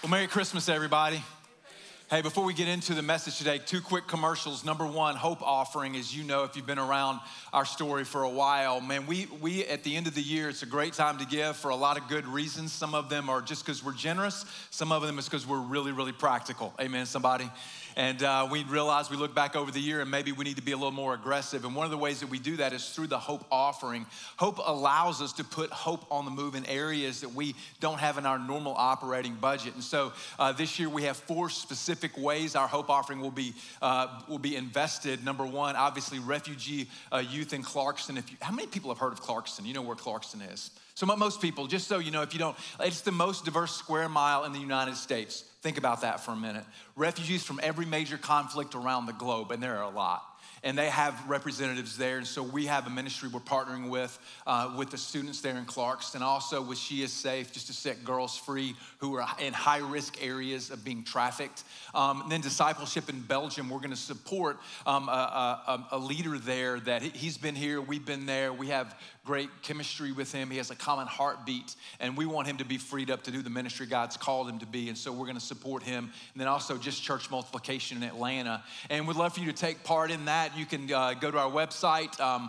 Well, Merry Christmas, everybody. Hey, before we get into the message today, two quick commercials. Number one, Hope Offering. As you know, if you've been around our story for a while, man, we at the end of the year, it's a great time to give for a lot of good reasons. Some of them are just because we're generous. Some of them is because we're really, really practical. Amen, somebody? And we realize we look back over the year and maybe we need to be a little more aggressive. And one of the ways that we do that is through the Hope Offering. Hope allows us to put hope on the move in areas that we don't have in our normal operating budget. And so this year we have four specific ways our Hope Offering will be invested. Number one, obviously refugee youth in Clarkston. How many people have heard of Clarkston? You know where Clarkston is. So most people, just so you know, if you don't, it's the most diverse square mile in the United States. Think about that for a minute. Refugees from every major conflict around the globe, and there are a lot. And they have representatives there. And so we have a ministry we're partnering with the students there in Clarkston, also with She Is Safe, just to set girls free who are in high-risk areas of being trafficked. And then discipleship in Belgium, we're gonna support a leader there that he's been here, we've been there. We have great chemistry with him. He has a common heartbeat, and we want him to be freed up to do the ministry God's called him to be. And so we're gonna support him. And then also just church multiplication in Atlanta. And we'd love for you to take part in that. You can go to our website.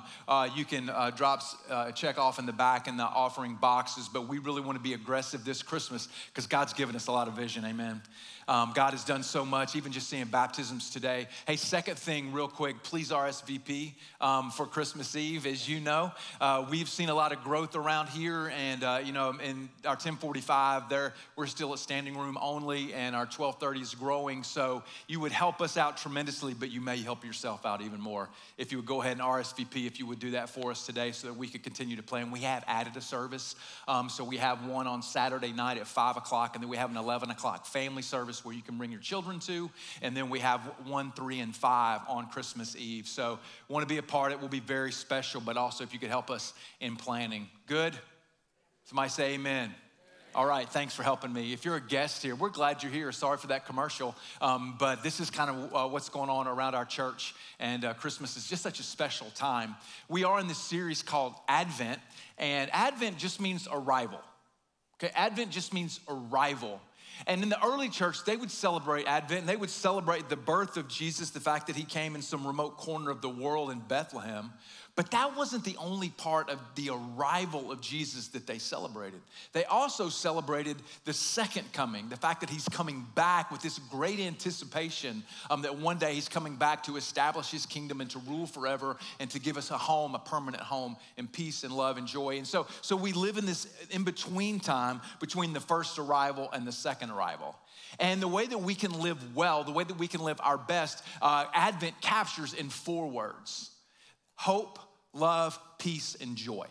You can drop a check off in the back in the offering boxes. But we really want to be aggressive this Christmas because God's given us a lot of vision. Amen. God has done so much, even just seeing baptisms today. Hey, second thing real quick, please RSVP for Christmas Eve. As you know, we've seen a lot of growth around here, and in our 1045, we're still at standing room only, and our 1230 is growing, so you would help us out tremendously, but you may help yourself out even more. If you would go ahead and RSVP, if you would do that for us today so that we could continue to plan. We have added a service, so we have one on Saturday night at 5 o'clock, and then we have an 11 o'clock family service where you can bring your children to, and then we have 1, 3, and 5 on Christmas Eve. So want to be a part of it. Will be very special, but also if you could help us in planning. Good? Somebody say amen. All right, thanks for helping me. If you're a guest here, we're glad you're here. Sorry for that commercial, but this is kind of what's going on around our church, and Christmas is just such a special time. We are in this series called Advent, and Advent just means arrival. Okay, Advent just means arrival. And in the early church, they would celebrate Advent, and they would celebrate the birth of Jesus, the fact that he came in some remote corner of the world in Bethlehem. But that wasn't the only part of the arrival of Jesus that they celebrated. They also celebrated the second coming, the fact that he's coming back with this great anticipation that one day he's coming back to establish his kingdom and to rule forever and to give us a home, a permanent home in peace and love and joy. And so we live in this in-between time between the first arrival and the second arrival. And the way that we can live well, the way that we can live our best, Advent captures in 4 words: hope, love, peace, and joy.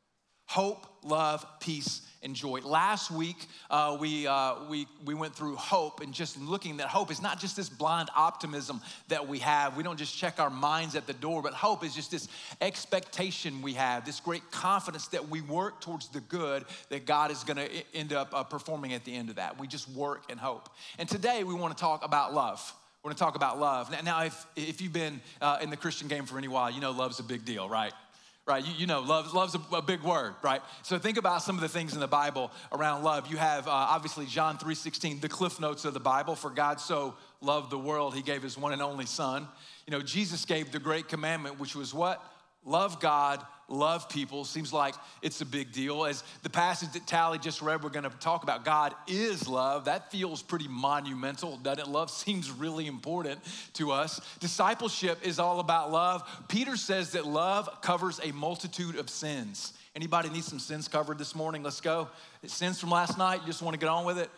Hope, love, peace, and joy. Last week, we went through hope, and just looking that hope is not just this blind optimism that we have. We don't just check our minds at the door, but hope is just this expectation we have, this great confidence that we work towards the good that God is gonna end up performing at the end of that. We just work and hope. And today we wanna talk about love. We're gonna talk about love. Now, if you've been in the Christian game for any while, you know love's a big deal, right? Right, you know, love's a big word, right? So think about some of the things in the Bible around love. You have, obviously, John 3:16, the cliff notes of the Bible. For God so loved the world, he gave his one and only son. You know, Jesus gave the great commandment, which was what? Love God, love people. Seems like it's a big deal. As the passage that Tally just read, we're gonna talk about God is love. That feels pretty monumental, doesn't it? Love seems really important to us. Discipleship is all about love. Peter says that love covers a multitude of sins. Anybody need some sins covered this morning? Let's go. Sins from last night, you just wanna get on with it?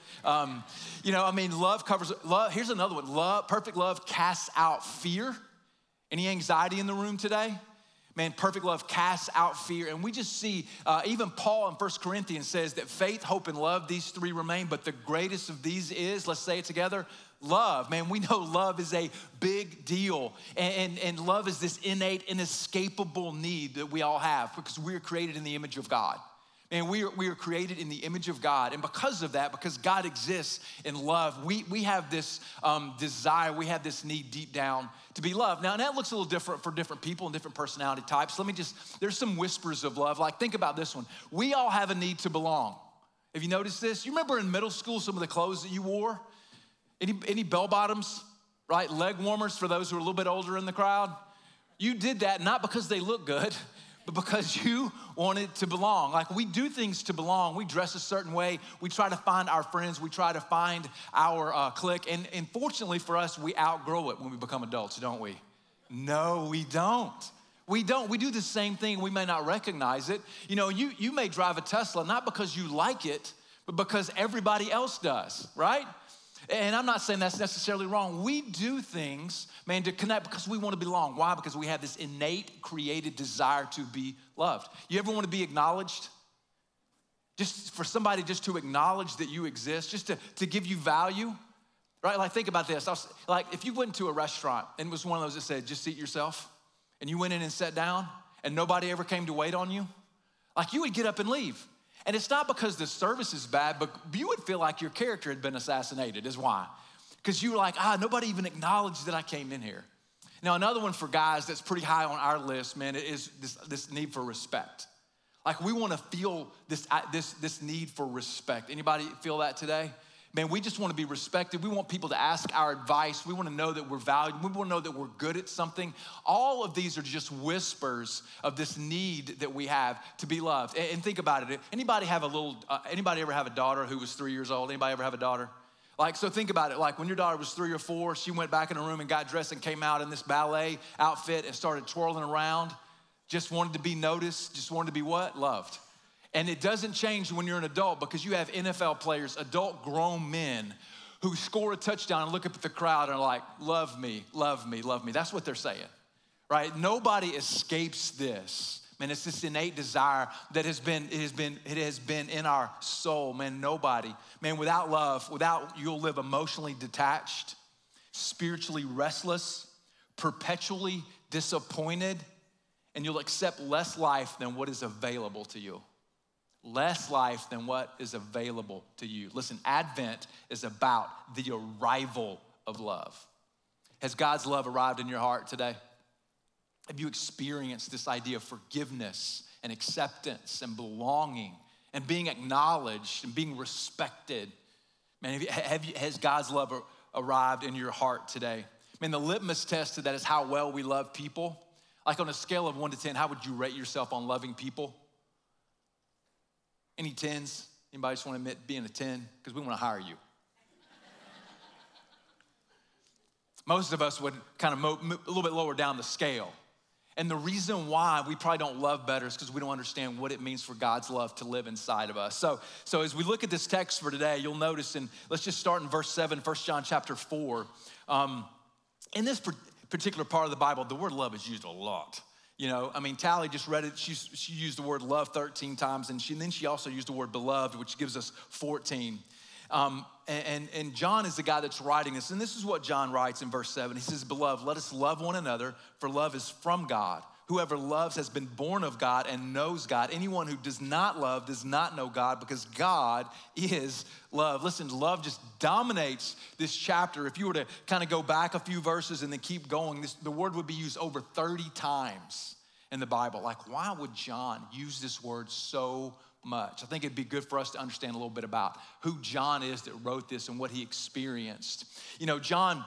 Love covers, love. Here's another one. Perfect love casts out fear. Any anxiety in the room today? Man, perfect love casts out fear. And we just see, even Paul in 1 Corinthians says that faith, hope, and love, these 3 remain, but the greatest of these is, let's say it together, love. Man, we know love is a big deal. And love is this innate, inescapable need that we all have because we are created in the image of God. And we are created in the image of God. And because of that, because God exists in love, we have this desire, we have this need deep down to be loved. Now, and that looks a little different for different people and different personality types. There's some whispers of love. Like, think about this one. We all have a need to belong. Have you noticed this? You remember in middle school some of the clothes that you wore? Any bell bottoms, right? Leg warmers for those who are a little bit older in the crowd? You did that not because they look good, but because you wanted to belong. Like we do things to belong. We dress a certain way. We try to find our friends. We try to find our clique. And fortunately for us, we outgrow it when we become adults, don't we? No, we don't. We don't. We do the same thing. We may not recognize it. You know, you may drive a Tesla not because you like it, but because everybody else does, right? And I'm not saying that's necessarily wrong. We do things, man, to connect because we want to belong. Why? Because we have this innate, created desire to be loved. You ever want to be acknowledged? Just for somebody just to acknowledge that you exist, just to give you value, right? Like think about this. Like if you went to a restaurant and it was one of those that said, just seat yourself, and you went in and sat down and nobody ever came to wait on you, like you would get up and leave. And it's not because the service is bad, but you would feel like your character had been assassinated, is why. Because you were like, nobody even acknowledged that I came in here. Now, another one for guys that's pretty high on our list, man, is this need for respect. Like we want to feel this need for respect. Anybody feel that today? Man, we just want to be respected. We want people to ask our advice. We want to know that we're valued. We want to know that we're good at something. All of these are just whispers of this need that we have to be loved. And think about it. Anybody ever have a daughter who was 3 years old? Anybody ever have a daughter? Like, so think about it. Like when your daughter was 3 or 4, she went back in her room and got dressed and came out in this ballet outfit and started twirling around. Just wanted to be noticed. Just wanted to be what? Loved. And it doesn't change when you're an adult because you have NFL players, adult grown men who score a touchdown and look up at the crowd and are like, love me, love me, love me. That's what they're saying, right? Nobody escapes this. Man, it's this innate desire that has been in our soul. Man, nobody. Man, without love, you'll live emotionally detached, spiritually restless, perpetually disappointed, and you'll accept less life than what is available to you. Less life than what is available to you. Listen, Advent is about the arrival of love. Has God's love arrived in your heart today? Have you experienced this idea of forgiveness and acceptance and belonging and being acknowledged and being respected? Man, has God's love arrived in your heart today? Man, the litmus test to that is how well we love people. Like on a scale of 1 to 10, how would you rate yourself on loving people? Any 10s? Anybody just want to admit being a 10? Because we want to hire you. Most of us would kind of move a little bit lower down the scale. And the reason why we probably don't love better is because we don't understand what it means for God's love to live inside of us. So as we look at this text for today, you'll notice, and let's just start in verse 7, 1 John chapter 4. In this particular part of the Bible, the word love is used a lot. You know, I mean, Tally just read it. She used the word love 13 times, and then she also used the word beloved, which gives us 14. And John is the guy that's writing this, and this is what John writes in verse 7. He says, beloved, let us love one another, for love is from God. Whoever loves has been born of God and knows God. Anyone who does not love does not know God, because God is love. Listen, love just dominates this chapter. If you were to kind of go back a few verses and then keep going, the word would be used over 30 times in the Bible. Like, why would John use this word so much? I think it'd be good for us to understand a little bit about who John is that wrote this and what he experienced. You know, John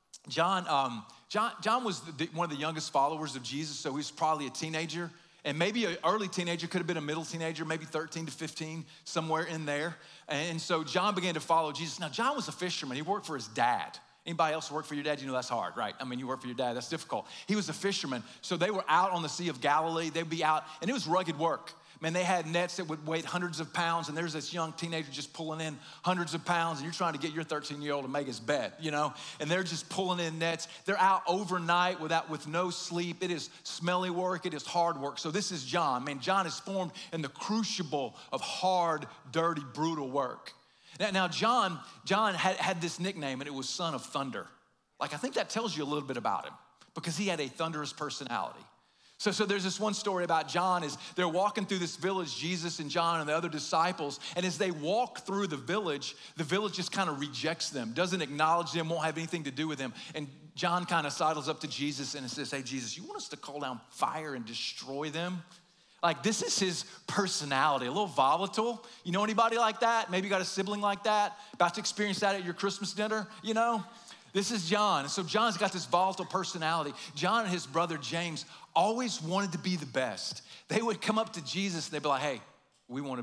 was one of the youngest followers of Jesus, so he was probably a teenager, and maybe an early teenager, could have been a middle teenager, maybe 13 to 15, somewhere in there. And so John began to follow Jesus. Now, John was a fisherman. He worked for his dad. Anybody else work for your dad? You know that's hard, right? I mean, you work for your dad, that's difficult. He was a fisherman, so they were out on the Sea of Galilee. They'd be out, and it was rugged work. Man, they had nets that would weigh hundreds of pounds, and there's this young teenager just pulling in hundreds of pounds, and you're trying to get your 13-year-old to make his bed, you know? And they're just pulling in nets. They're out overnight with no sleep. It is smelly work. It is hard work. So this is John. Man, John is formed in the crucible of hard, dirty, brutal work. Now John had this nickname, and it was Son of Thunder. Like, I think that tells you a little bit about him, because he had a thunderous personality. So there's this one story about John. Is they're walking through this village, Jesus and John and the other disciples, and as they walk through the village just kind of rejects them, doesn't acknowledge them, won't have anything to do with them. And John kind of sidles up to Jesus and says, hey, Jesus, you want us to call down fire and destroy them? Like, this is his personality, a little volatile. You know anybody like that? Maybe you got a sibling like that, about to experience that at your Christmas dinner, you know? This is John. And so John's got this volatile personality. John and his brother James always wanted to be the best. They would come up to Jesus and they'd be like, hey, we want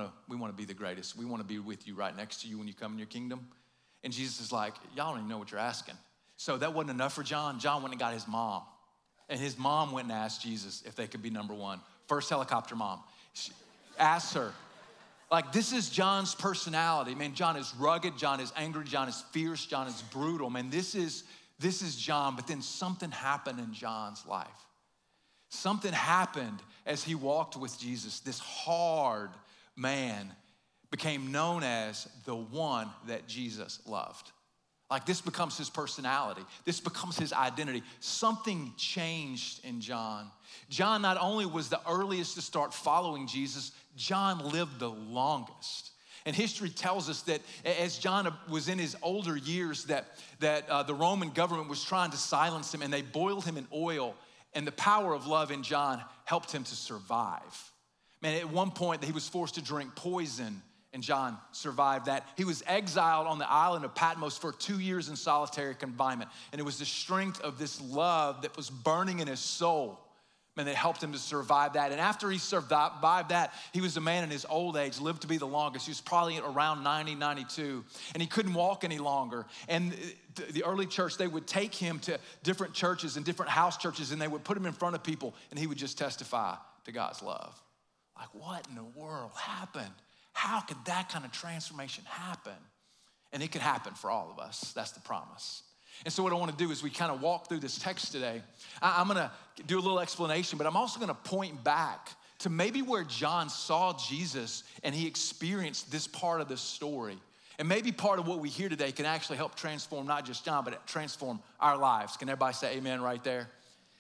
to be the greatest. We want to be with you right next to you when you come in your kingdom. And Jesus is like, y'all don't even know what you're asking. So that wasn't enough for John. John went and got his mom. And his mom went and asked Jesus if they could be number one. First helicopter mom. She asked her. Like, this is John's personality. Man, John is rugged. John is angry. John is fierce. John is brutal. Man, this is John. But then something happened in John's life. Something happened as he walked with Jesus. This hard man became known as the one that Jesus loved. Like, this becomes his personality. This becomes his identity. Something changed in John. John not only was the earliest to start following Jesus, John lived the longest. And history tells us that as John was in his older years, that the Roman government was trying to silence him, and they boiled him in oil, and the power of love in John helped him to survive. Man, at one point, he was forced to drink poison, and John survived that. He was exiled on the island of Patmos for 2 years in solitary confinement. And it was the strength of this love that was burning in his soul, man, that helped him to survive that. And after he survived that, he was a man in his old age, lived to be the longest. He was probably around 90, 92, and he couldn't walk any longer. And the early church, they would take him to different churches and different house churches, and they would put him in front of people, and he would just testify to God's love. Like, what in the world happened? How could that kind of transformation happen? And it could happen for all of us. That's the promise. And so what I want to do is we kind of walk through this text today. I'm going to do a little explanation, but I'm also going to point back to maybe where John saw Jesus and he experienced this part of the story. And maybe part of what we hear today can actually help transform not just John, but transform our lives. Can everybody say amen right there?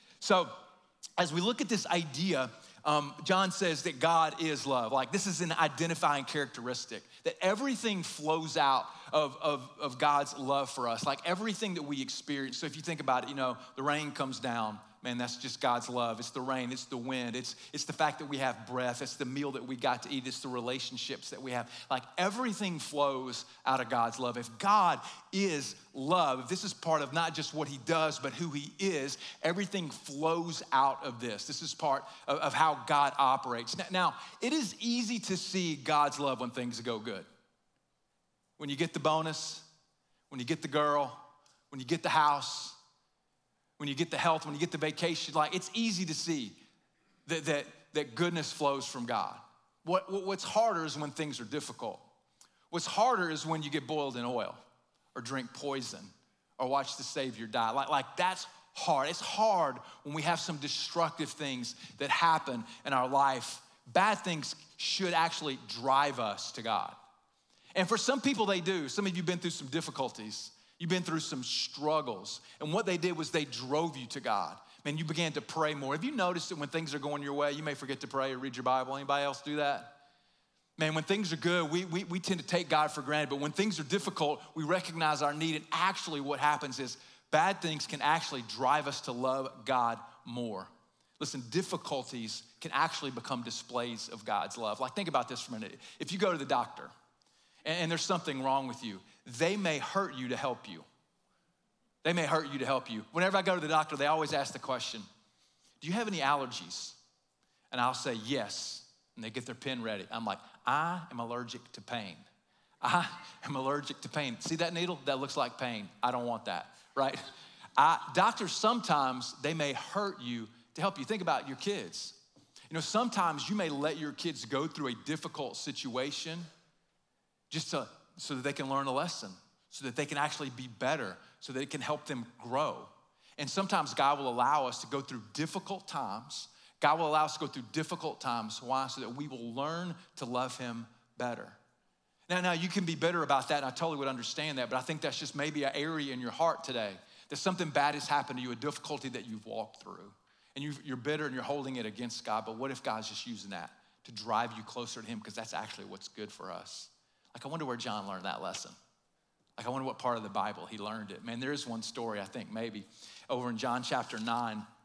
So as we look at this idea, John says that God is love. Like, this is an identifying characteristic, that everything flows out of God's love for us. Like, everything that we experience. So if you think about it, you know, the rain comes down. Man, that's just God's love. It's the rain, it's the wind, it's the fact that we have breath, it's the meal that we got to eat, it's the relationships that we have. Like, everything flows out of God's love. If God is love, if this is part of not just what he does, but who he is, everything flows out of this. This is part of how God operates. Now, it is easy to see God's love when things go good. When you get the bonus, when you get the girl, when you get the house, when you get the health, when you get the vacation, like, it's easy to see that goodness flows from God. What's harder is when things are difficult. What's harder is when you get boiled in oil or drink poison or watch the Savior die. Like that's hard. It's hard when we have some destructive things that happen in our life. Bad things should actually drive us to God. And for some people, they do. Some of you have been through some difficulties. You've been through some struggles. And what they did was they drove you to God. Man, you began to pray more. Have you noticed that when things are going your way, you may forget to pray or read your Bible? Anybody else do that? Man, when things are good, we tend to take God for granted. But when things are difficult, we recognize our need. And actually what happens is bad things can actually drive us to love God more. Listen, difficulties can actually become displays of God's love. Like, think about this for a minute. If you go to the doctor and there's something wrong with you, they may hurt you to help you. They may hurt you to help you. Whenever I go to the doctor, they always ask the question, do you have any allergies? And I'll say yes. And they get their pen ready. I'm like, I am allergic to pain. I am allergic to pain. See that needle? That looks like pain. I don't want that, right? Doctors, sometimes they may hurt you to help you. Think about your kids. You know, sometimes you may let your kids go through a difficult situation just so that they can learn a lesson, so that they can actually be better, so that it can help them grow. And sometimes God will allow us to go through difficult times. God will allow us to go through difficult times. Why? So that we will learn to love him better. Now you can be bitter about that, and I totally would understand that, but I think that's just maybe an area in your heart today that something bad has happened to you, a difficulty that you've walked through, and you're bitter and you're holding it against God. But what if God's just using that to drive you closer to him? Because that's actually what's good for us. Like, I wonder where John learned that lesson. Like, I wonder what part of the Bible he learned it. Man, there is one story, I think, maybe, over in John chapter 9.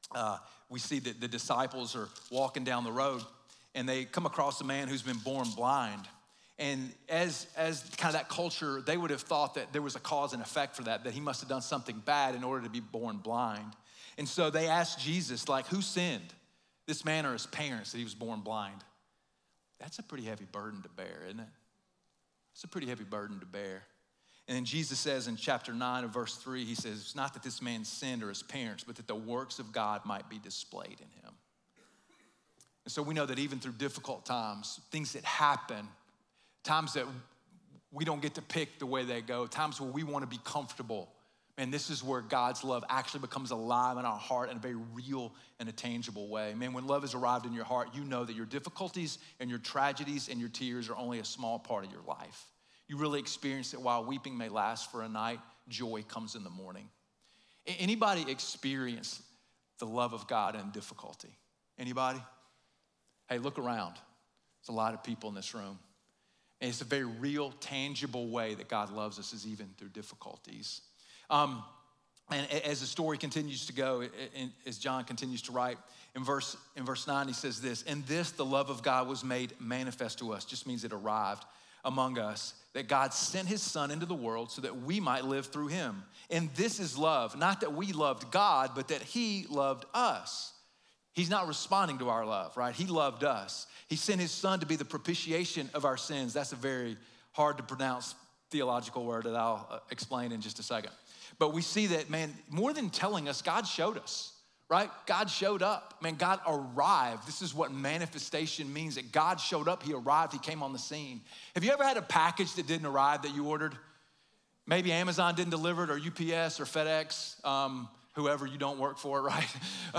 we see that the disciples are walking down the road and they come across a man who's been born blind. And as kind of that culture, they would have thought that there was a cause and effect for that he must have done something bad in order to be born blind. And so they asked Jesus, like, who sinned, this man or his parents, that he was born blind? That's a pretty heavy burden to bear, isn't it? It's a pretty heavy burden to bear. And then Jesus says in chapter 9 of verse 3, he says, it's not that this man sinned or his parents, but that the works of God might be displayed in him. And so we know that even through difficult times, things that happen, times that we don't get to pick the way they go, times where we want to be comfortable, man, this is where God's love actually becomes alive in our heart in a very real and a tangible way. Man, when love has arrived in your heart, you know that your difficulties and your tragedies and your tears are only a small part of your life. You really experience it while weeping may last for a night, joy comes in the morning. Anybody experience the love of God in difficulty? Anybody? Hey, look around. There's a lot of people in this room. And it's a very real, tangible way that God loves us, is even through difficulties. And as the story continues to go, and as John continues to write, in verse 9, he says this, "In this the love of God was made manifest to us," just means it arrived among us, "that God sent his son into the world so that we might live through him. And this is love, not that we loved God, but that he loved us." He's not responding to our love, right? He loved us. He sent his son to be the propitiation of our sins. That's a very hard to pronounce theological word that I'll explain in just a second. But we see that, man, more than telling us, God showed us, right? God showed up. Man, God arrived. This is what manifestation means, that God showed up, he arrived, he came on the scene. Have you ever had a package that didn't arrive that you ordered? Maybe Amazon didn't deliver it, or UPS or FedEx, whoever you don't work for, right?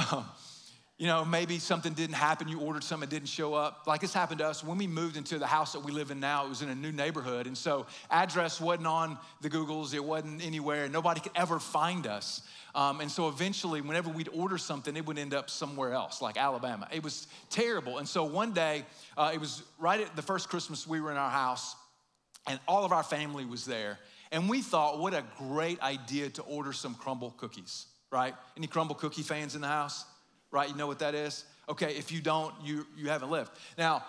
Maybe something didn't happen, you ordered something, it didn't show up. Like this happened to us when we moved into the house that we live in now. It was in a new neighborhood, and so address wasn't on the Googles, it wasn't anywhere, and nobody could ever find us. And so eventually, whenever we'd order something, it would end up somewhere else, like Alabama. It was terrible. And so one day, it was right at the first Christmas we were in our house, and all of our family was there. And we thought, what a great idea to order some crumble cookies, right? Any crumble cookie fans in the house? Right, you know what that is? Okay, if you don't, you haven't lived. Now,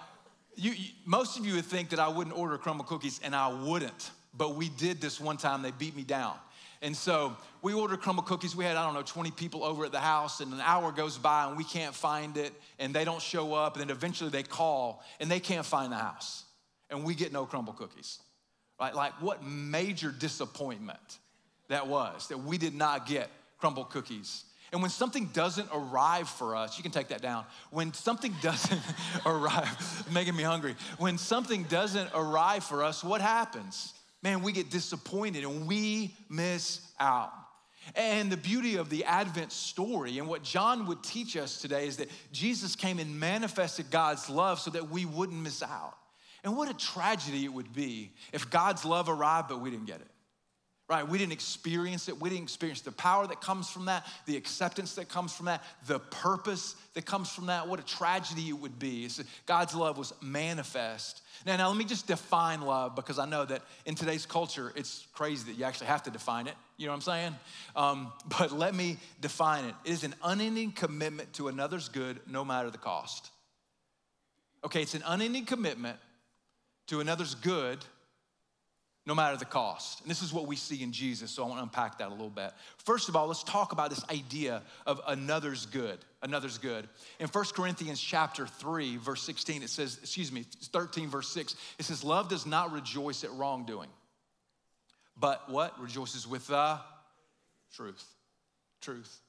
most of you would think that I wouldn't order crumble cookies, and I wouldn't. But we did this one time, they beat me down. And so we ordered crumble cookies. We had, 20 people over at the house, and an hour goes by and we can't find it, and they don't show up, and then eventually they call and they can't find the house. And we get no crumble cookies, right? Like what major disappointment that was, that we did not get crumble cookies. And when something doesn't arrive for us, you can take that down. When something doesn't arrive, making me hungry. When something doesn't arrive for us, what happens? Man, we get disappointed and we miss out. And the beauty of the Advent story and what John would teach us today is that Jesus came and manifested God's love so that we wouldn't miss out. And what a tragedy it would be if God's love arrived, but we didn't get it. Right, we didn't experience it. We didn't experience the power that comes from that, the acceptance that comes from that, the purpose that comes from that. What a tragedy it would be. God's love was manifest. Now let me just define love, because I know that in today's culture, it's crazy that you actually have to define it. You know what I'm saying? But let me define it. It is an unending commitment to another's good, no matter the cost. Okay, it's an unending commitment to another's good, no matter the cost. And this is what we see in Jesus, so I want to unpack that a little bit. First of all, let's talk about this idea of another's good, another's good. In 1 Corinthians chapter 3, verse 16, it says, 13, verse 6, it says, "Love does not rejoice at wrongdoing, but" what? "Rejoices with the truth." Truth.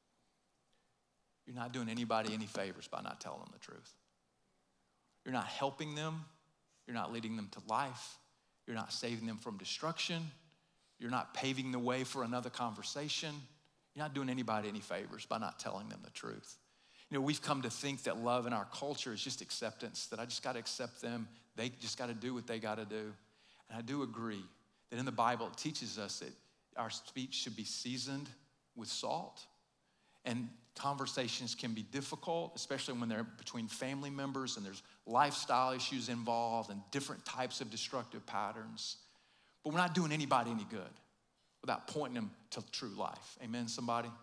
You're not doing anybody any favors by not telling them the truth. You're not helping them. You're not leading them to life. You're not saving them from destruction. You're not paving the way for another conversation. You're not doing anybody any favors by not telling them the truth. We've come to think that love in our culture is just acceptance, that I just got to accept them. They just got to do what they got to do. And I do agree that in the Bible, it teaches us that our speech should be seasoned with salt. And conversations can be difficult, especially when they're between family members and there's lifestyle issues involved and different types of destructive patterns. But we're not doing anybody any good without pointing them to true life. Amen, somebody?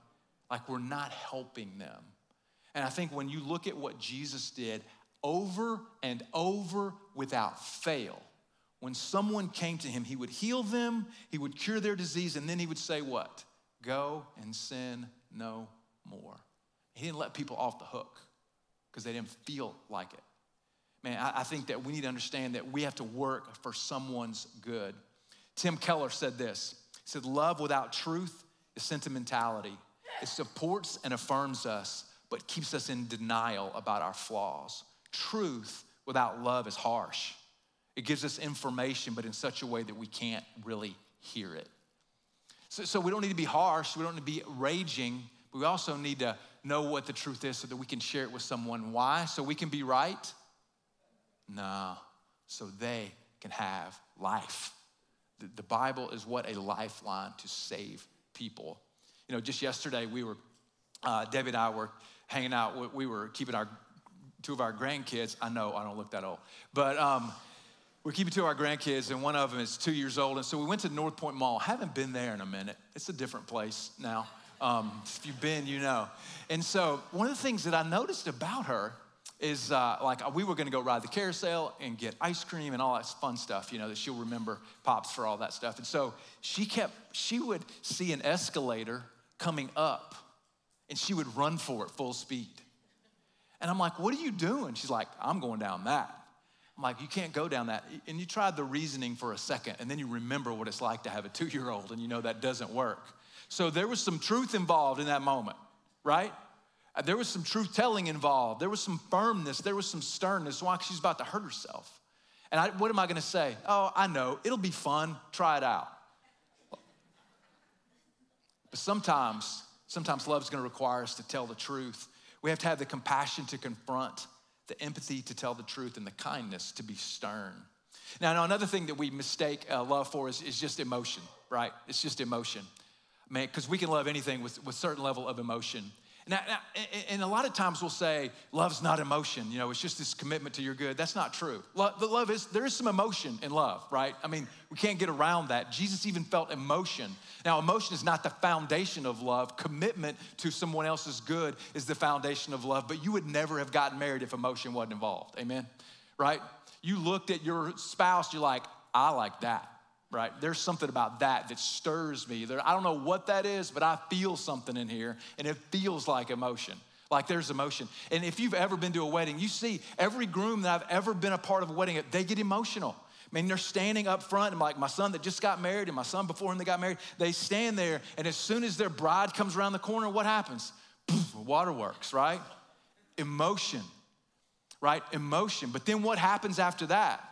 like we're not helping them. And I think when you look at what Jesus did over and over without fail, when someone came to him, he would heal them, he would cure their disease, and then he would say what? Go and sin no more. He didn't let people off the hook because they didn't feel like it. Man, I think that we need to understand that we have to work for someone's good. Tim Keller said this. He said, love without truth is sentimentality. It supports and affirms us, but keeps us in denial about our flaws. Truth without love is harsh. It gives us information, but in such a way that we can't really hear it. So we don't need to be harsh. We don't need to be raging. But we also need to know what the truth is so that we can share it with someone. Why? So we can be right? No, so they can have life. The Bible is what a lifeline to save people. You know, just yesterday Debbie and I were hanging out. We were keeping two of our grandkids. I know I don't look that old, but we're keeping two of our grandkids, and one of them is 2 years old. And so we went to North Point Mall. Haven't been there in a minute. It's a different place now. If you've been, you know. And so one of the things that I noticed about her is we were gonna go ride the carousel and get ice cream and all that fun stuff, you know, that she'll remember Pops for all that stuff. And so she would see an escalator coming up and she would run for it full speed. And I'm like, what are you doing? She's like, I'm going down that. I'm like, you can't go down that. And you tried the reasoning for a second and then you remember what it's like to have a 2-year-old and you know that doesn't work. So there was some truth involved in that moment, right? There was some truth telling involved. There was some firmness. There was some sternness. Why? Because she's about to hurt herself. And what am I going to say? Oh, I know. It'll be fun. Try it out. But sometimes love's going to require us to tell the truth. We have to have the compassion to confront, the empathy to tell the truth, and the kindness to be stern. Now another thing that we mistake love for is just emotion, right? It's just emotion. Man, because we can love anything with a certain level of emotion. Now, and a lot of times we'll say, love's not emotion. You know, it's just this commitment to your good. That's not true. There is some emotion in love, right? I mean, we can't get around that. Jesus even felt emotion. Now, emotion is not the foundation of love. Commitment to someone else's good is the foundation of love. But you would never have gotten married if emotion wasn't involved. Amen? Right? You looked at your spouse, you're like, I like that. Right? There's something about that stirs me. I don't know what that is, but I feel something in here, and it feels like emotion. Like there's emotion. And if you've ever been to a wedding, you see every groom that I've ever been a part of a wedding, they get emotional. I mean, they're standing up front, and like my son that just got married and my son before him that got married, they stand there, and as soon as their bride comes around the corner, what happens? Poof, waterworks, right? Emotion, right? Emotion. But then what happens after that?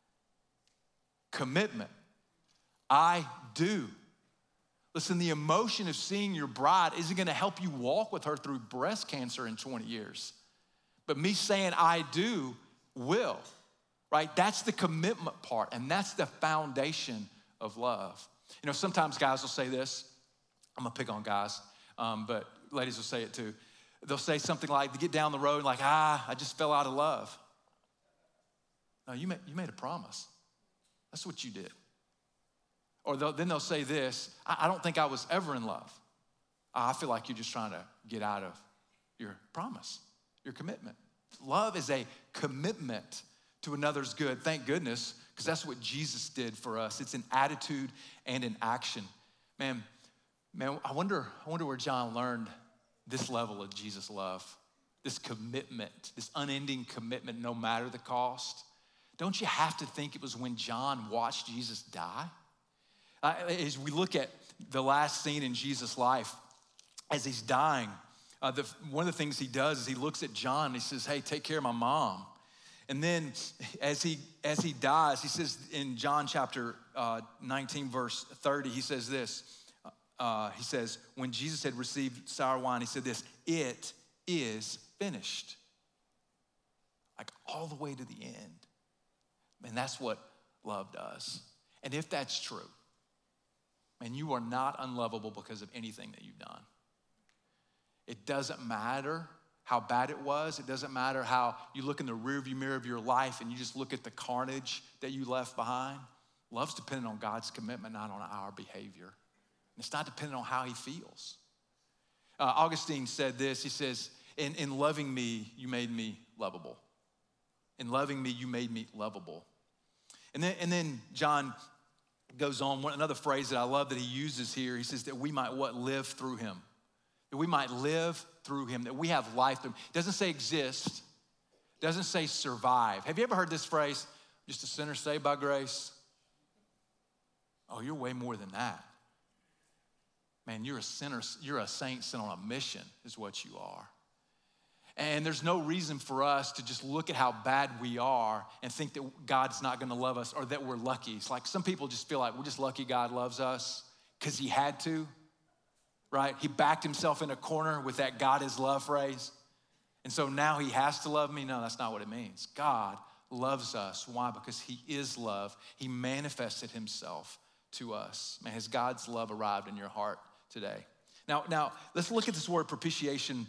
Commitment. I do. Listen, the emotion of seeing your bride isn't gonna help you walk with her through breast cancer in 20 years. But me saying I do will, right? That's the commitment part, and that's the foundation of love. You know, sometimes guys will say this. I'm gonna pick on guys, but ladies will say it too. They'll say something like, they get down the road like, I just fell out of love. No, you made a promise. That's what you did. Or then they'll say this, I don't think I was ever in love. I feel like you're just trying to get out of your promise, your commitment. Love is a commitment to another's good. Thank goodness, because that's what Jesus did for us. It's an attitude and an action. Man, I wonder where John learned this level of Jesus' love, this commitment, this unending commitment no matter the cost. Don't you have to think it was when John watched Jesus die? As we look at the last scene in Jesus' life, as he's dying, one of the things he does is he looks at John and he says, hey, take care of my mom. And then as he dies, he says in John chapter 19, verse 30, he says this. He says, when Jesus had received sour wine, he said this, it is finished. Like all the way to the end. And that's what love does. And if that's true, and you are not unlovable because of anything that you've done. It doesn't matter how bad it was. It doesn't matter how you look in the rearview mirror of your life and you just look at the carnage that you left behind. Love's dependent on God's commitment, not on our behavior. And it's not dependent on how he feels. Augustine said this. He says, in loving me, you made me lovable. In loving me, you made me lovable. And then John goes on, another phrase that I love that he uses here. He says that we might what? Live through him. That we might live through him, that we have life through him. It doesn't say exist. It doesn't say survive. Have you ever heard this phrase, just a sinner saved by grace? Oh, you're way more than that. Man, you're a sinner, you're a saint sent on a mission is what you are. And there's no reason for us to just look at how bad we are and think that God's not gonna love us or that we're lucky. It's like some people just feel like we're just lucky God loves us because he had to, right? He backed himself in a corner with that God is love phrase. And so now he has to love me. No, that's not what it means. God loves us. Why? Because he is love. He manifested himself to us. Man, has God's love arrived in your heart today? Now let's look at this word propitiation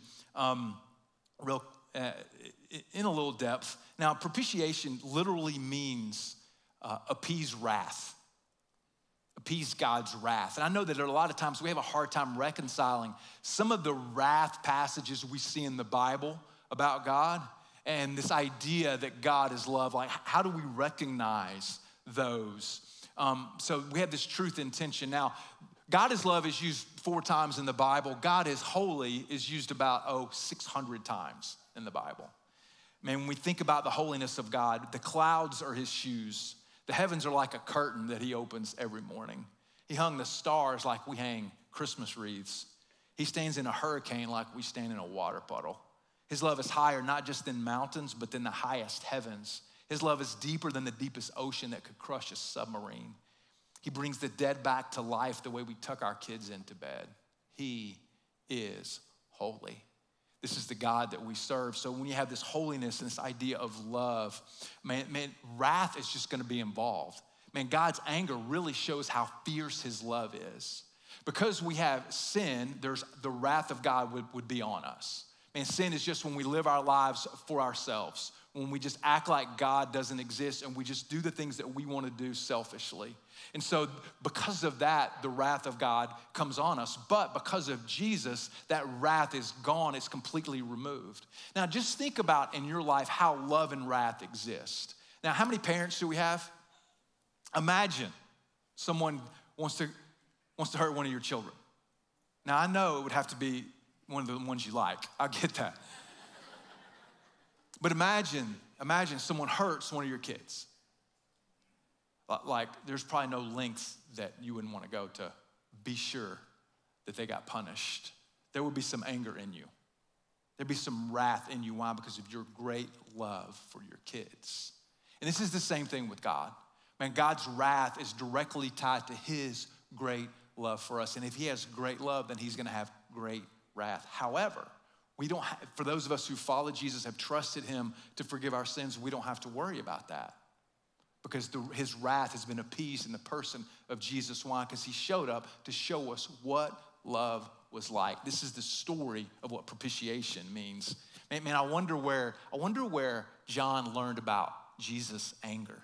in a little depth. Now, propitiation literally means appease wrath, appease God's wrath. And I know that a lot of times we have a hard time reconciling some of the wrath passages we see in the Bible about God and this idea that God is love. Like, how do we recognize those? So we have this truth and tension. Now, God is love is used 4 times in the Bible. God is holy is used about, 600 times in the Bible. Man, when we think about the holiness of God, the clouds are his shoes. The heavens are like a curtain that he opens every morning. He hung the stars like we hang Christmas wreaths. He stands in a hurricane like we stand in a water puddle. His love is higher, not just than mountains, but than the highest heavens. His love is deeper than the deepest ocean that could crush a submarine. He brings the dead back to life the way we tuck our kids into bed. He is holy. This is the God that we serve. So when you have this holiness and this idea of love, man, wrath is just gonna be involved. Man, God's anger really shows how fierce his love is. Because we have sin, there's the wrath of God would be on us. Man, sin is just when we live our lives for ourselves, when we just act like God doesn't exist and we just do the things that we want to do selfishly. And so because of that, the wrath of God comes on us. But because of Jesus, that wrath is gone. It's completely removed. Now, just think about in your life how love and wrath exist. Now, how many parents do we have? Imagine someone wants to hurt one of your children. Now, I know it would have to be one of the ones you like. I get that. But imagine someone hurts one of your kids. Like, there's probably no length that you wouldn't want to go to be sure that they got punished. There would be some anger in you. There'd be some wrath in you. Why? Because of your great love for your kids. And this is the same thing with God. Man, God's wrath is directly tied to his great love for us. And if he has great love, then he's going to have great wrath. However, for those of us who follow Jesus, have trusted him to forgive our sins, we don't have to worry about that because his wrath has been appeased in the person of Jesus. Why? Because he showed up to show us what love was like. This is the story of what propitiation means. Man, I wonder where John learned about Jesus' anger.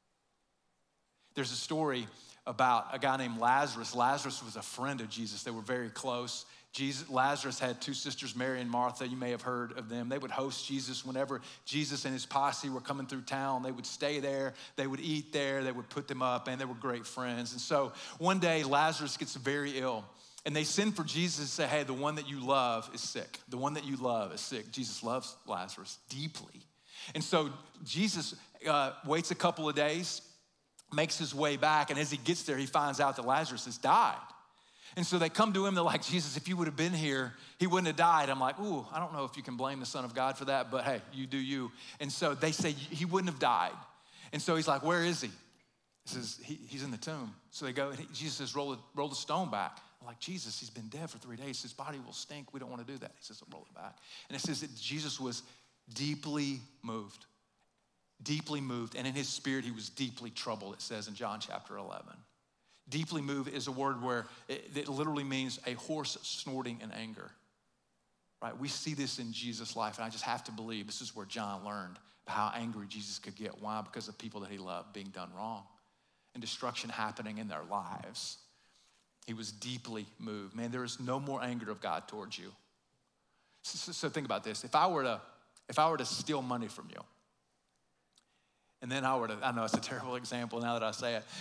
There's a story about a guy named Lazarus. Lazarus was a friend of Jesus. They were very close. Lazarus had 2 sisters, Mary and Martha. You may have heard of them. They would host Jesus whenever Jesus and his posse were coming through town. They would stay there. They would eat there. They would put them up, and they were great friends. And so one day, Lazarus gets very ill, and they send for Jesus and say, hey, the one that you love is sick. The one that you love is sick. Jesus loves Lazarus deeply. And so Jesus waits a couple of days, makes his way back, and as he gets there, he finds out that Lazarus has died. And so they come to him, they're like, Jesus, if you would have been here, he wouldn't have died. I'm like, ooh, I don't know if you can blame the Son of God for that, but hey, you do you. And so they say he wouldn't have died. And so he's like, where is he? He says, he's in the tomb. So they go, and Jesus says, roll the stone back. I'm like, Jesus, he's been dead for 3 days. His body will stink. We don't want to do that. He says, roll it back. And it says that Jesus was deeply moved. Deeply moved, and in his spirit, he was deeply troubled, it says in John chapter 11. Deeply moved is a word where it literally means a horse snorting in anger, right? We see this in Jesus' life, and I just have to believe this is where John learned how angry Jesus could get. Why? Because of people that he loved being done wrong and destruction happening in their lives. He was deeply moved. Man, there is no more anger of God towards you. So think about this. If I were to steal money from you, and then I know it's a terrible example now that I say it,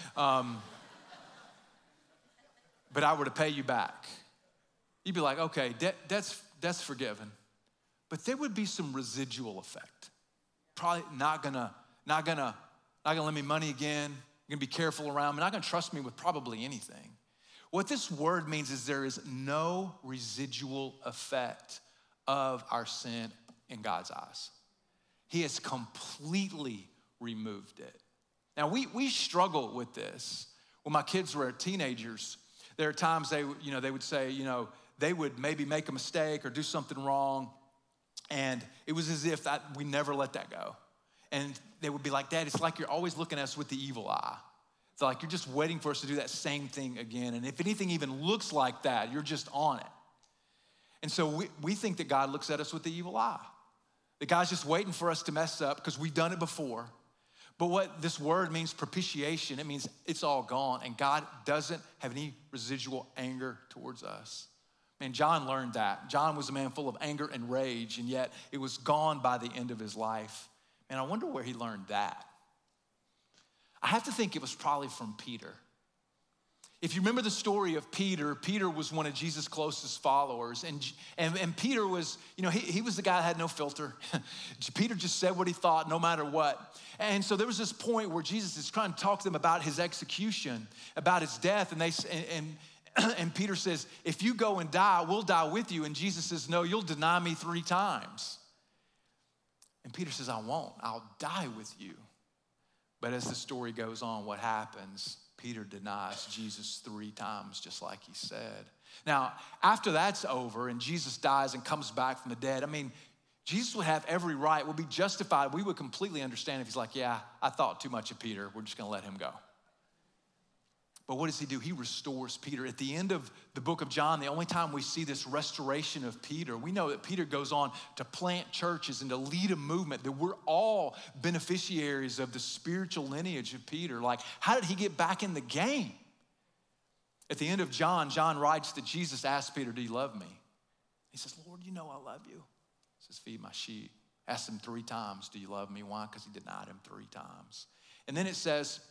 but I were to pay you back, you'd be like, okay, that's forgiven. But there would be some residual effect. Probably not gonna lend me money again. You're gonna be careful around me, not gonna trust me with probably anything. What this word means is there is no residual effect of our sin in God's eyes. He has completely removed it. Now, we struggle with this. When my kids were teenagers, there are times they would say, they would maybe make a mistake or do something wrong, and it was as if we never let that go. And they would be like, Dad, it's like you're always looking at us with the evil eye. It's like you're just waiting for us to do that same thing again. And if anything even looks like that, you're just on it. And so we think that God looks at us with the evil eye. That God's just waiting for us to mess up because we've done it before. But what this word means, propitiation, it means it's all gone. And God doesn't have any residual anger towards us. Man, John learned that. John was a man full of anger and rage, and yet it was gone by the end of his life. Man, I wonder where he learned that. I have to think it was probably from Peter. If you remember the story of Peter, Peter was one of Jesus' closest followers. And Peter was, he was the guy that had no filter. Peter just said what he thought no matter what. And so there was this point where Jesus is trying to talk to them about his execution, about his death. And Peter says, if you go and die, we'll die with you. And Jesus says, no, you'll deny me 3 times. And Peter says, I won't. I'll die with you. But as the story goes on, what happens? Peter denies Jesus 3 times, just like he said. Now, after that's over and Jesus dies and comes back from the dead, Jesus would have every right, would be justified. We would completely understand if he's like, yeah, I thought too much of Peter. We're just gonna let him go. But what does he do? He restores Peter. At the end of the book of John, the only time we see this restoration of Peter, we know that Peter goes on to plant churches and to lead a movement, that we're all beneficiaries of the spiritual lineage of Peter. Like, how did he get back in the game? At the end of John, John writes that Jesus asked Peter, do you love me? He says, Lord, you know I love you. He says, feed my sheep. Asked him 3 times, do you love me? Why? Because he denied him 3 times. And then it says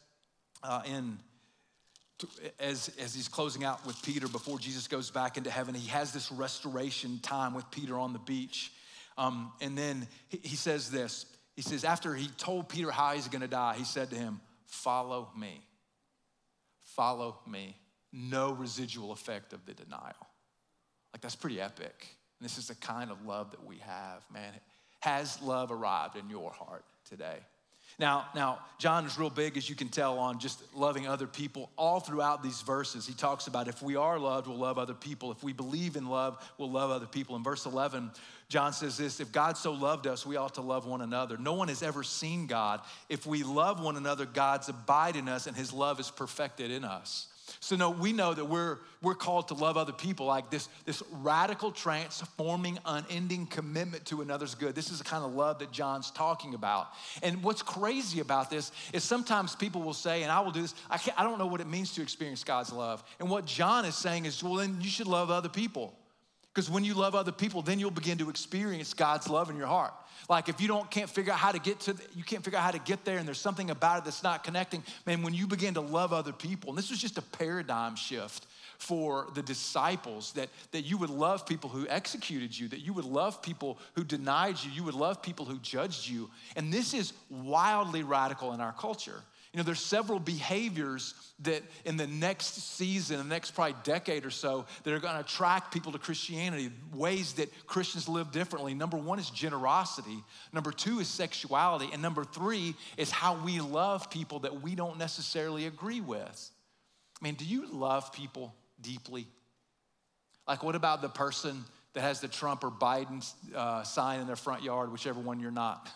as he's closing out with Peter before Jesus goes back into heaven, he has this restoration time with Peter on the beach. And then he says this. He says, after he told Peter how he's gonna die, he said to him, follow me. Follow me. No residual effect of the denial. Like, that's pretty epic. And this is the kind of love that we have, man. Has love arrived in your heart today? Now, John is real big, as you can tell, on just loving other people. All throughout these verses, he talks about if we are loved, we'll love other people. If we believe in love, we'll love other people. In verse 11, John says this, if God so loved us, we ought to love one another. No one has ever seen God. If we love one another, God's abide in us, and his love is perfected in us. So no, we know that we're called to love other people, like this radical, transforming, unending commitment to another's good. This is the kind of love that John's talking about. And what's crazy about this is sometimes people will say, and I will do this, I don't know what it means to experience God's love. And what John is saying is, well, then you should love other people. Because when you love other people, then you'll begin to experience God's love in your heart. Like, if you can't figure out how to get there, and there's something about it that's not connecting, man, when you begin to love other people, and this was just a paradigm shift for the disciples, that you would love people who executed you, that you would love people who denied you, you would love people who judged you. And this is wildly radical in our culture. There's several behaviors that in the next season, the next probably decade or so, that are gonna attract people to Christianity, ways that Christians live differently. Number 1 is generosity. Number 2 is sexuality. And number 3 is how we love people that we don't necessarily agree with. Do you love people deeply? Like, what about the person that has the Trump or Biden sign in their front yard, whichever one you're not?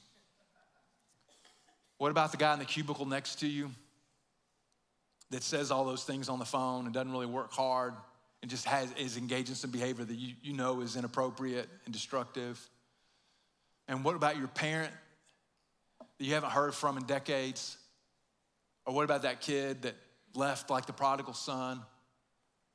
What about the guy in the cubicle next to you that says all those things on the phone and doesn't really work hard and just is engaged in some behavior that you know is inappropriate and destructive? And what about your parent that you haven't heard from in decades? Or what about that kid that left like the prodigal son?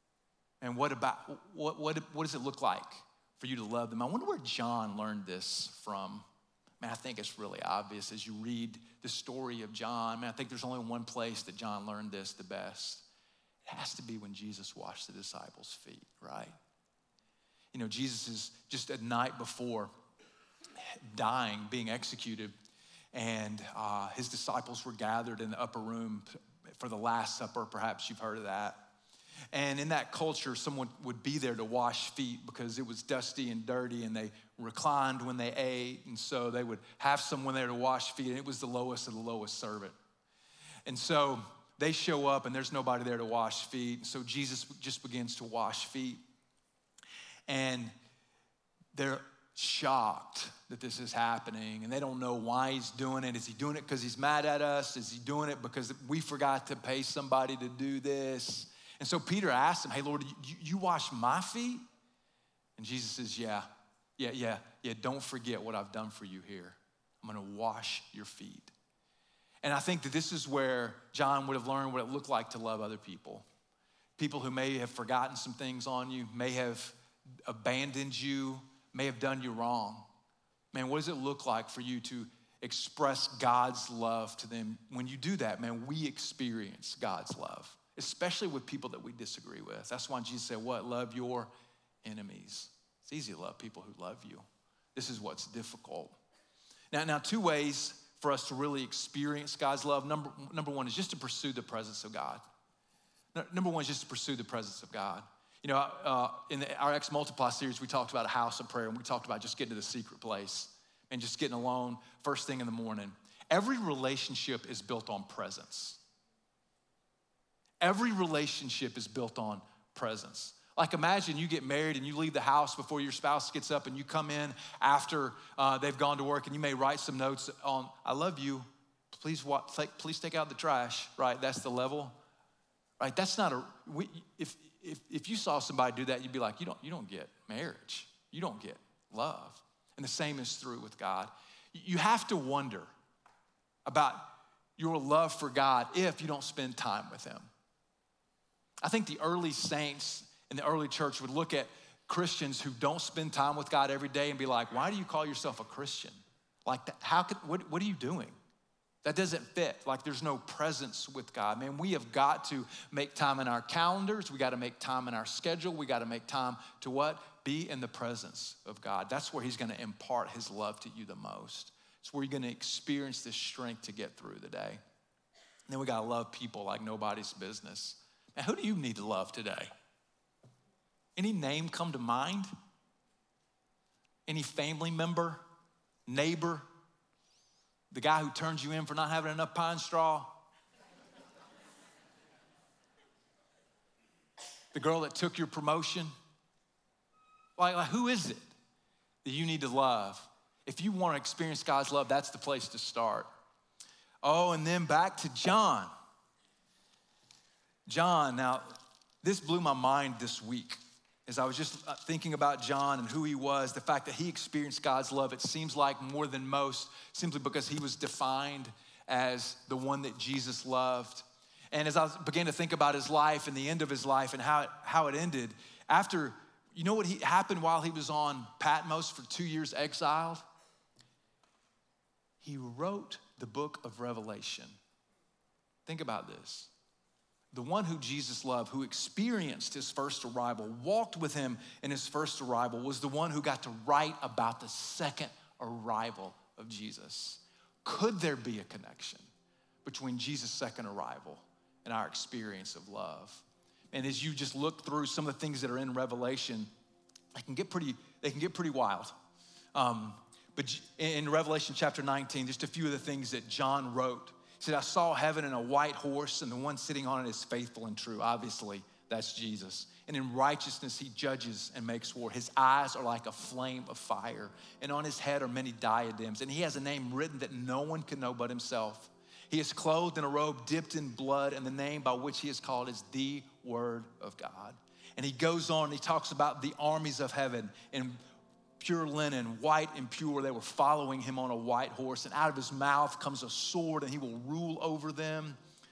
And what does it look like for you to love them? I wonder where John learned this from. Man, I think it's really obvious as you read the story of John. Man, I think there's only one place that John learned this the best. It has to be when Jesus washed the disciples' feet, right? You know, Jesus is just a night before dying, being executed, and his disciples were gathered in the upper room for the Last Supper. Perhaps you've heard of that. And in that culture, someone would be there to wash feet because it was dusty and dirty, and they reclined when they ate, and so they would have someone there to wash feet, and it was the lowest of the lowest servant. And so they show up, and there's nobody there to wash feet, so Jesus just begins to wash feet. And they're shocked that this is happening, and they don't know why he's doing it. Is he doing it because he's mad at us? Is he doing it because we forgot to pay somebody to do this? And so Peter asked him, hey, Lord, you wash my feet? And Jesus says, yeah, don't forget what I've done for you here. I'm gonna wash your feet. And I think that this is where John would have learned what it looked like to love other people. People who may have forgotten some things on you, may have abandoned you, may have done you wrong. Man, what does it look like for you to express God's love to them? When you do that, man, we experience God's love, especially with people that we disagree with. That's why Jesus said, what? Love your enemies. It's easy to love people who love you. This is what's difficult. Now, two ways for us to really experience God's love. Number one is just to pursue the presence of God. Number one is just to pursue the presence of God. You know, in our X Multiply series, we talked about a house of prayer, and we talked about just getting to the secret place and just getting alone first thing in the morning. Every relationship is built on presence. Every relationship is built on presence. Like imagine you get married and you leave the house before your spouse gets up, and you come in after they've gone to work, and you may write some notes on, I love you, please take out the trash, right? That's the level, right? That's not if you saw somebody do that, you'd be like, you don't get marriage. You don't get love. And the same is true with God. You have to wonder about your love for God if you don't spend time with him. I think the early saints in the early church would look at Christians who don't spend time with God every day and be like, why do you call yourself a Christian? Like, what are you doing? That doesn't fit. Like, there's no presence with God. Man, we have got to make time in our calendars. We got to make time in our schedule. We got to make time to what? Be in the presence of God. That's where he's going to impart his love to you the most. It's where you're going to experience the strength to get through the day. And then we got to love people like nobody's business. Man, who do you need to love today? Any name come to mind? Any family member, neighbor? The guy who turns you in for not having enough pine straw? The girl that took your promotion? Like who is it that you need to love? If you want to experience God's love, that's the place to start. Oh, and then back to John. John, now, this blew my mind this week. As I was just thinking about John and who he was, the fact that he experienced God's love, it seems like more than most, simply because he was defined as the one that Jesus loved. And as I began to think about his life and the end of his life and how it ended, after, you know what happened while he was on Patmos for 2 years exiled? He wrote the book of Revelation. Think about this. The one who Jesus loved, who experienced his first arrival, walked with him in his first arrival, was the one who got to write about the second arrival of Jesus. Could there be a connection between Jesus' second arrival and our experience of love? And as you just look through some of the things that are in Revelation, they can get pretty wild. But in Revelation chapter 19, just a few of the things that John wrote. He said, I saw heaven and a white horse, and the one sitting on it is faithful and true. Obviously, that's Jesus. And in righteousness, he judges and makes war. His eyes are like a flame of fire, and on his head are many diadems. And he has a name written that no one can know but himself. He is clothed in a robe dipped in blood, and the name by which he is called is the Word of God. And he goes on, and he talks about the armies of heaven in pure linen, white and pure. They were following him on a white horse, and out of his mouth comes a sword, and he will rule over them.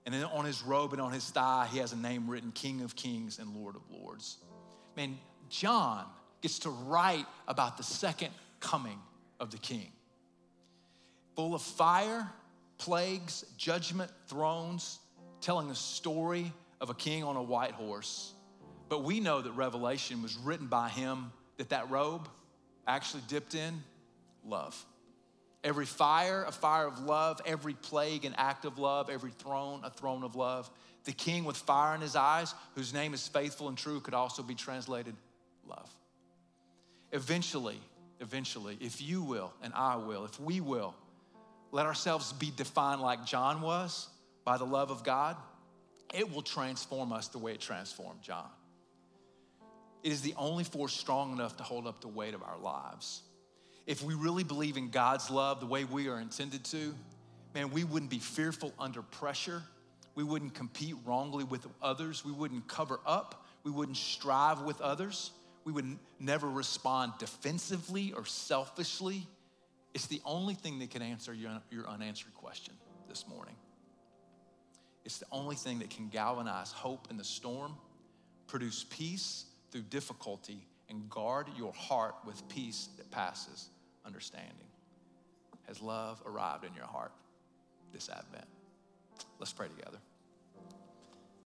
And then on his robe and on his thigh, he has a name written, King of Kings and Lord of Lords. Man, John gets to write about the second coming of the King. Full of fire, plagues, judgment, thrones, telling a story of a king on a white horse. But we know that Revelation was written by him, that robe actually dipped in love. Every fire, a fire of love. Every plague, an act of love. Every throne, a throne of love. The king with fire in his eyes, whose name is faithful and true, could also be translated love. Eventually, if you will and I will, if we will, let ourselves be defined like John was by the love of God, it will transform us the way it transformed John. It is the only force strong enough to hold up the weight of our lives. If we really believe in God's love the way we are intended to, man, we wouldn't be fearful under pressure. We wouldn't compete wrongly with others. We wouldn't cover up. We wouldn't strive with others. We would never respond defensively or selfishly. It's the only thing that can answer your unanswered question this morning. It's the only thing that can galvanize hope in the storm, produce peace through difficulty, and guard your heart with peace that passes understanding. Has love arrived in your heart this Advent? Let's pray together.